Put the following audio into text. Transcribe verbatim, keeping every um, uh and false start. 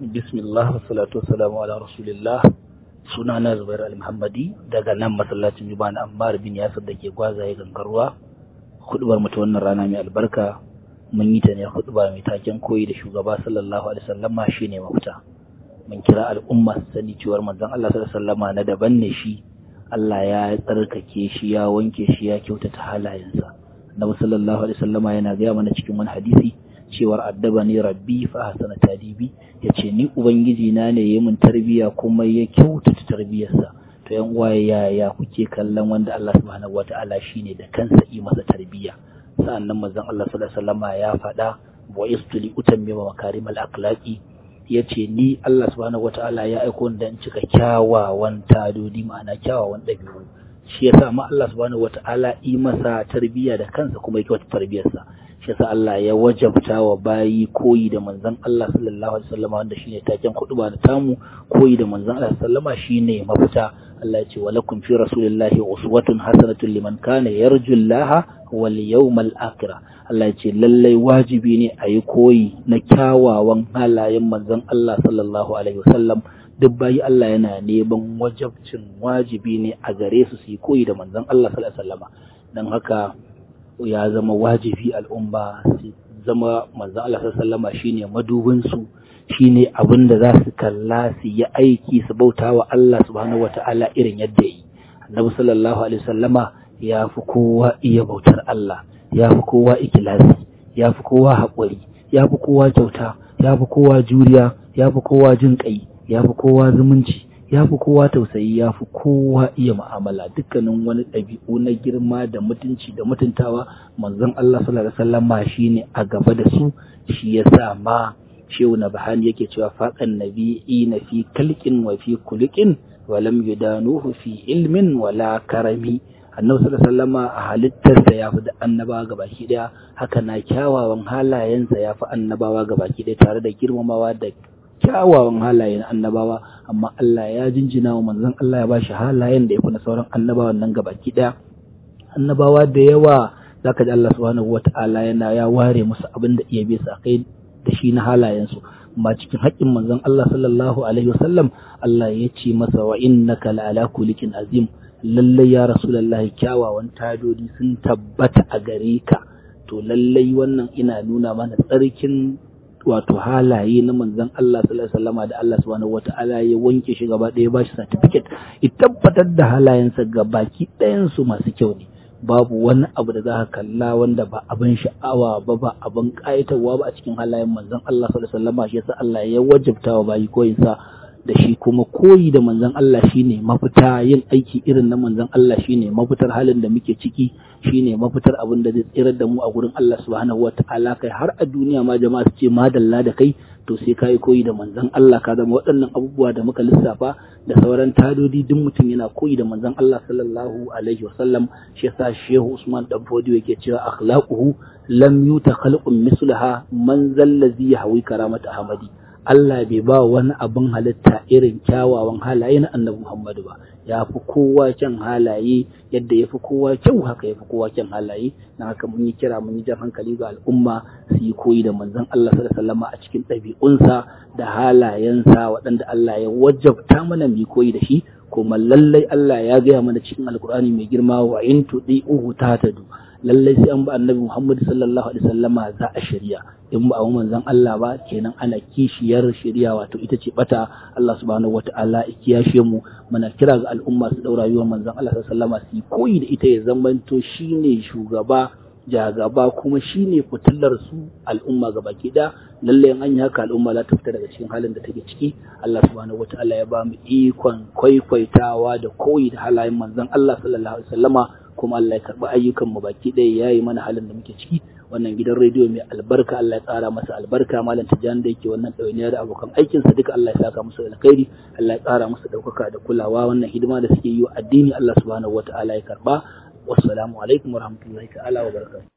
Bismillah wassalatu wassalamu ala rasulillah. Sunana Zubairu Al-Muhammadi daga nan masallacin Juma'a na Ammar bin Yasir da ke Gwazaye Gangarwa. Hudubar mu ta wannan rana mai albarka mun yi ta ne hudubar mai taken koyi da shugaba sallallahu alaihi wasallama shine mafita. Mun kira al'umma su sani cewa manzon Allah sallallahu alaihi wasallama na daban ne shi. Allah ya tsarkake shi, ya wanke shi, ya kyautata halayensa. Annabi sallallahu alaihi wasallama yana gaya mana cikin wani hadisi cewar addaba ni rabbi fa hasana tadibi, yace ni ubangiji na ne yayin mun tarbiya kuma ya kyautata tarbiyarsa. To yan uwaye ya ya kuke kallon wanda Allah subhanahu wataala shine da kansa yi masa tarbiya. Sa'annan manzon Allah sallallahu alaihi wasallama ya faɗa wa istuli utammima makarimal akhlaqi, yace ni Allah subhanahu wataala ya aiko dan cika kyawawan tadodi, ma'ana kyawawan dabi'u. Shi yasa ma Allah subhanahu wataala yi masa tarbiya da kansa kuma ya kyautata tarbiyarsa. Shi yasa Allah ya wajabta wa bayi koyi da manzon Allah sallallahu alaihi wasallam, wanda shine taken kuduba da tamu, koyi da manzon Allah sallallahu alaihi wasallam shine mafita. Allah ya ce walakum fi rasulillahi uswatun hasanatun liman kana yarjullaha wal yawmal akhir. Allah ya ce lallai wajibi ne a yi koyi na kyawawan halayen manzon Allah sallallahu alaihi wasallam. Duk bayi Allah yana neman wajabcin wajibi ne a gare su su yi koyi da manzon Allah sallallahu alaihi wasallam. Dan haka ya zama wajibi al'umma su zama manzon Allah sallallahu alaihi wasallam shine madubin su, shine abin da za su kalla su yi aiki su bauta wa Allah subhanahu wataala irin yadda yi. Annabi sallallahu alaihi wasallama ya fi kowa iya bautar Allah, ya fi kowa ikhlasi, ya fi kowa haƙuri, ya fi kowa kyauta, ya fi kowa juriya, ya fi kowa jin ƙai, ya fi kowa zumunci, ya fi kowa tausayi, ya fi kowa iya mu'amala. Dukkanin wani ɗabi'u na girma da mutunci da mutuntawa manzon Allah sallallahu alaihi wasallama shine a gaba da su. Shi yasa ma Shehu Nabhani yake cewa faqan nabiyina fi kalqin wa fi khuluqin wa lam yudanuhu fi ilmin wala karami. Annabi sallallahu alaihi wasallama a halittarsa ya fi da annabawa gabaki daya, haka na kyawawan halayensa ya fi annabawa gabaki daya, tare da girmamawa da kyawawan halayen annabawa. Amma Allah ya jinjina wa manzon Allah, ya bashi halayen da ya fi na sauran annabawan nan gabaki daya. Annabawa da yawa zaka ji Allah subhanahu wata'ala yana ya ware musu abin da iya bisa kai da shi na halayensu. Amma cikin haƙƙin manzon Allah sallallahu alaihi wasallam, Allah ya ce masa wa innaka la'ala kulikin azim, lallai ya rasulullahi kyawawan tadodi sun tabbata a gare ka. To lallai wannan ina nuna mana tsarkin wato halaye na manzon Allah sallallahu alaihi wasallam da Allah subhanahu wataala ya wanke shi gaba ɗaya, ba shi certificate, ya tabbatar da halayensa gabaki ɗayan su masu kyau ne. Babu wani abu da za ka kalla wanda ba abin sha'awa ba, ba abin ƙayatarwa ba a cikin halayen manzon Allah sallallahu alaihi wasallam. Shi yasa Allah ya wajabta wa bayi koyinsa da shi, kuma koyi da manzon Allah shine mafita. Yin aiki irin na manzon Allah shine mafitar halin da muke ciki, shine mafitar abin da zai tsirar da mu a gurin Allah subhanahu wataala. Kai har a duniya ma jama'a su ce madalla da kai, to sai kai koyi da manzon Allah ka zama waɗannan abubuwa da muka lissafa da sauran tadodi. Duk mutum yana koyi da manzon Allah sallallahu alaihi wasallam. Shi yasa Shehu Usman Dan Fodiyo yake cewa akhlaquhu lam yuta khalqun mislaha man zallazi yahwi karamat ahmadi. Allah bai ba wani abin halitta irin kyawawan halaye na Annabi Muhammadu ba. Ya fi kowa kyan halaye, yadda ya fi kowa kyau haka ya fi kowa kyan halaye. Na haka mun yi kira, mun yi jan hankali ga al'umma su yi koyi da manzon Allah sallallahu alaihi wasallam a cikin ɗabi'unsa da halayensa waɗanda Allah ya wajabta mana mu koyi da shi. Kuma lallai Allah ya gaya mana cikin Alkur'ani mai girma wa in tudi'uhu tahtadu. Lallai sai an ba Annabi Muhammad sallallahu alaihi wasallama za a shari'a. In ba a manzon Allah ba, kenan ana kishiyar shari'a, wato ita ce bata. Allah subhanahu wata'ala ya kiyashe mu. Muna kira ga al'umma su daura rayuwar manzon Allah sallallahu alaihi wasallama, su koyi da ita, ya zamanto shine shugaba, jagaba, kuma shine fitillar su al'umma gabaki da. Lallai an yi haka al'umma za ta fita daga cikin halin da take ciki. Allah subhanahu wata'ala ya ba mu ikon kwaikwaitawa da koyi da halayen manzon Allah sallallahu alaihi wasallama. Kuma Allah ya karɓi ayyukan mu baki ɗaya, yayi mana halin da muke ciki. Wannan gidan rediyo mai albarka Allah ya tsara masa albarka. Malam Tijjani da yake wannan ɗawainiya da abokan aikinsa duka Allah ya saka musu alkhairi, Allah ya tsara musu ɗaukaka da kulawa. Wannan hidima da suke yi wa addini Allah subhanahu wata'ala ya karɓa. Wassalamu alaikum warahmatullahi ta'ala wa barakatuh.